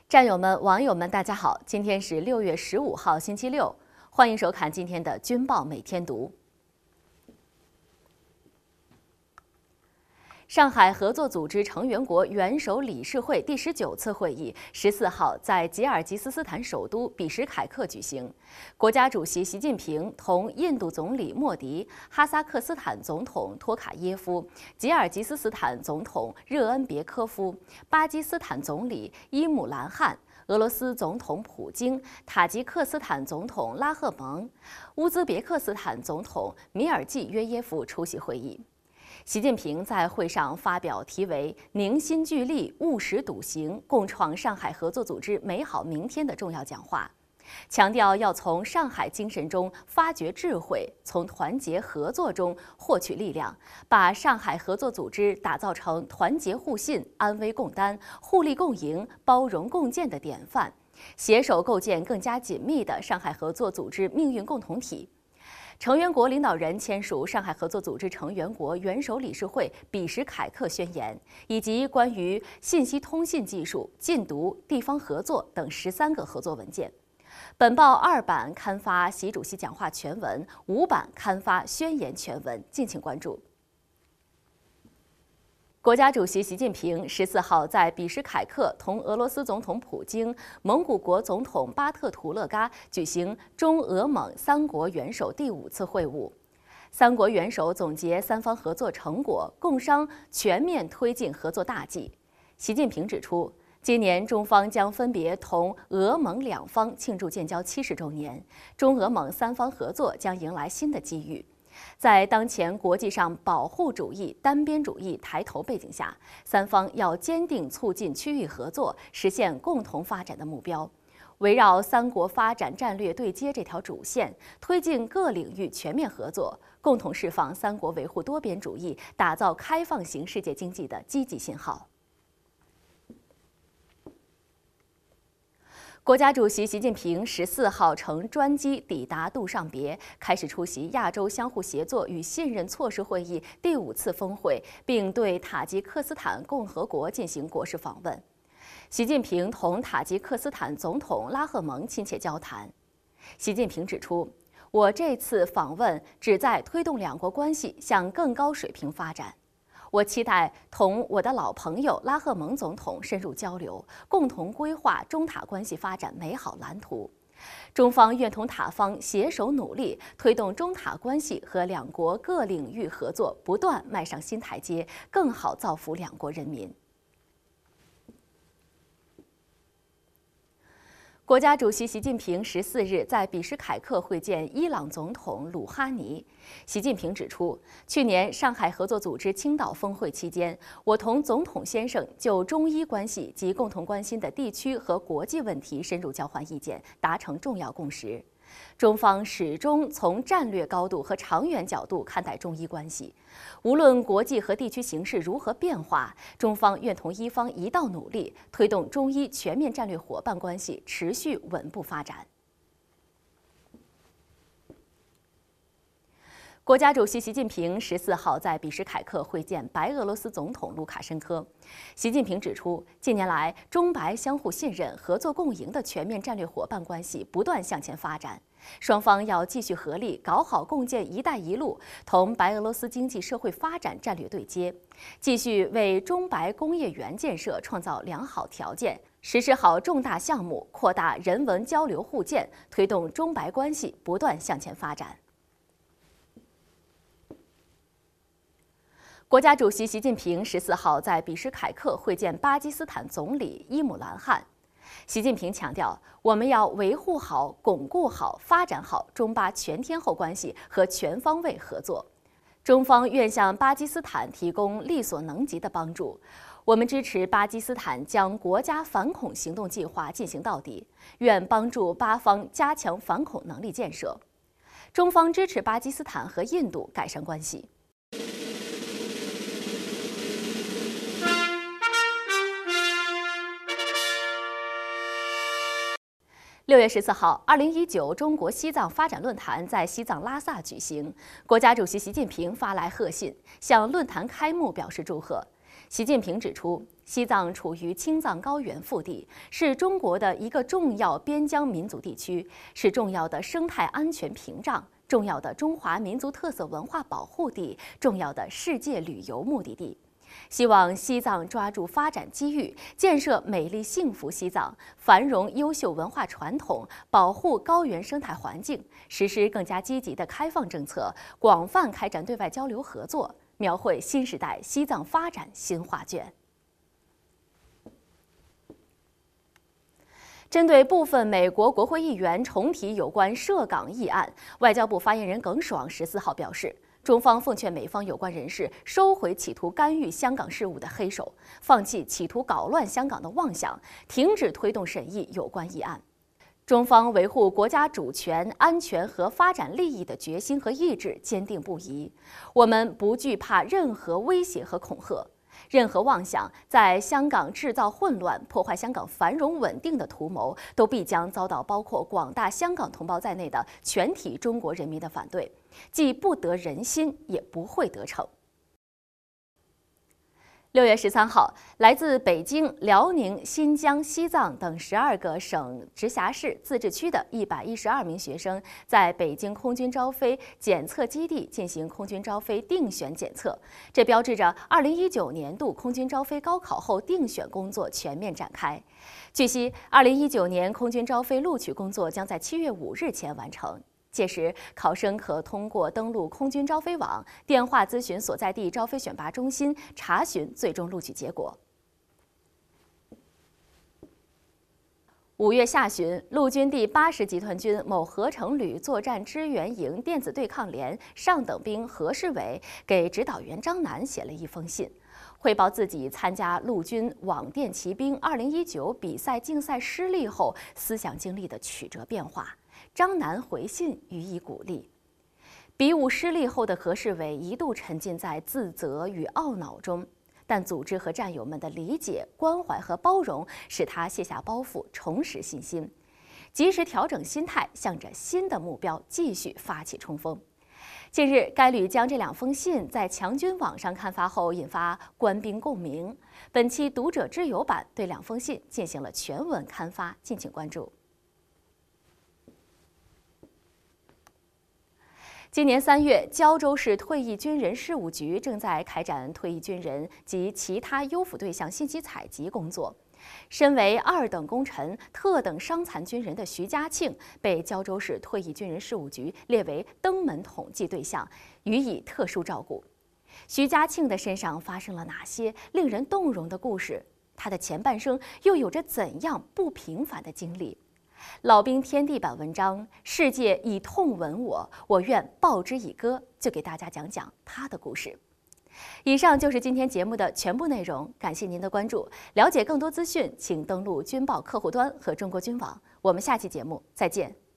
战友们、网友们，大家好！今天是6月15号，星期六，欢迎收看今天的《军报每天读》。上海合作组织成员国元首理事会第19次会议14号在吉尔吉斯斯坦首都比什凯克举行。国家主席习近平同印度总理莫迪、哈萨克斯坦总统托卡耶夫、吉尔吉斯斯坦总统热恩别科夫、巴基斯坦总理伊姆兰汗、俄罗斯总统普京、塔吉克斯坦总统拉赫蒙、乌兹别克斯坦总统米尔济约耶夫出席会议。习近平在会上发表题为“凝心聚力，务实笃行，共创上海合作组织美好明天”的重要讲话，强调要从上海精神中发掘智慧，从团结合作中获取力量，把上海合作组织打造成团结互信、安危共担、互利共赢、包容共建的典范，携手构建更加紧密的上海合作组织命运共同体。成员国领导人签署上海合作组织成员国元首理事会比什凯克宣言，以及关于信息通信技术、禁毒、地方合作等13个合作文件。本报2版刊发习主席讲话全文，5版刊发宣言全文，敬请关注。国家主席习近平14号在比什凯克同俄罗斯总统普京、蒙古国总统巴特图勒嘎举行中俄蒙3国元首第5次会晤。3国元首总结3方合作成果，共商全面推进合作大计。习近平指出，今年中方将分别同俄蒙2方庆祝建交70周年，中俄蒙3方合作将迎来新的机遇。在当前国际上保护主义、单边主义抬头背景下，3方要坚定促进区域合作，实现共同发展的目标。围绕3国发展战略对接这条主线，推进各领域全面合作，共同释放3国维护多边主义、打造开放型世界经济的积极信号。国家主席习近平14号乘专机抵达杜尚别，开始出席亚洲相互协作与信任措施会议第5次峰会，并对塔吉克斯坦共和国进行国事访问。习近平同塔吉克斯坦总统拉赫蒙亲切交谈。习近平指出，我这次访问旨在推动2国关系向更高水平发展。我期待同我的老朋友拉赫蒙总统深入交流，共同规划中塔关系发展美好蓝图。中方愿同塔方携手努力，推动中塔关系和2国各领域合作不断迈上新台阶，更好造福2国人民。国家主席习近平14日在比什凯克会见伊朗总统鲁哈尼。习近平指出，去年上海合作组织青岛峰会期间，我同总统先生就中伊关系及共同关心的地区和国际问题深入交换意见，达成重要共识。中方始终从战略高度和长远角度看待中伊关系，无论国际和地区形势如何变化，中方愿同伊方一道努力，推动中伊全面战略伙伴关系持续稳步发展。国家主席习近平14号在比什凯克会见白俄罗斯总统卢卡申科。习近平指出，近年来中白相互信任、合作共赢的全面战略伙伴关系不断向前发展，双方要继续合力搞好共建“一带一路”同白俄罗斯经济社会发展战略对接，继续为中白工业园建设创造良好条件，实施好重大项目，扩大人文交流互鉴，推动中白关系不断向前发展。国家主席习近平14号在比什凯克会见巴基斯坦总理伊姆兰汗。习近平强调，我们要维护好、巩固好、发展好中巴全天候关系和全方位合作。中方愿向巴基斯坦提供力所能及的帮助。我们支持巴基斯坦将国家反恐行动计划进行到底，愿帮助巴方加强反恐能力建设。中方支持巴基斯坦和印度改善关系。6月14号，2019中国西藏发展论坛在西藏拉萨举行。国家主席习近平发来贺信，向论坛开幕表示祝贺。 习近平指出，西藏处于青藏高原腹地，是中国的一个重要边疆民族地区，是重要的生态安全屏障、重要的中华民族特色文化保护地、重要的世界旅游目的地。希望西藏抓住发展机遇，建设美丽幸福西藏，繁荣优秀文化传统，保护高原生态环境，实施更加积极的开放政策，广泛开展对外交流合作，描绘新时代西藏发展新画卷。针对部分美国国会议员重提有关涉港议案，外交部发言人耿爽14号表示，中方奉劝美方有关人士收回企图干预香港事务的黑手，放弃企图搞乱香港的妄想，停止推动审议有关议案。中方维护国家主权、安全和发展利益的决心和意志坚定不移，我们不惧怕任何威胁和恐吓。任何妄想在香港制造混乱、破坏香港繁荣稳定的图谋，都必将遭到包括广大香港同胞在内的全体中国人民的反对，既不得人心，也不会得逞。6月13号，来自北京、辽宁、新疆、西藏等12个省、直辖市、自治区的112名学生，在北京空军招飞检测基地进行空军招飞定选检测，这标志着2019年度空军招飞高考后定选工作全面展开。据悉，2019年空军招飞录取工作将在7月5日前完成。届时，考生可通过登录空军招飞网、电话咨询所在地招飞选拔中心查询最终录取结果。5月下旬，陆军第80集团军某合成旅作战支援营电子对抗连上等兵何世伟给指导员张楠写了一封信，汇报自己参加陆军网电骑兵2019比赛竞赛失利后思想经历的曲折变化。张楠回信予以鼓励。比武失利后的何世伟一度沉浸在自责与懊恼中，但组织和战友们的理解、关怀和包容使他卸下包袱，重拾信心，及时调整心态，向着新的目标继续发起冲锋。近日，该旅将这2封信在强军网上刊发后，引发官兵共鸣。本期读者之友版对2封信进行了全文刊发，敬请关注。今年3月，胶州市退役军人事务局正在开展退役军人及其他优抚对象信息采集工作。身为2等功臣、特等伤残军人的徐家庆被胶州市退役军人事务局列为登门统计对象，予以特殊照顾。徐家庆的身上发生了哪些令人动容的故事？他的前半生又有着怎样不平凡的经历？老兵天地版文章，世界以痛吻我，我愿报之以歌，就给大家讲讲他的故事。以上就是今天节目的全部内容，感谢您的关注。了解更多资讯，请登录军报客户端和中国军网。我们下期节目再见。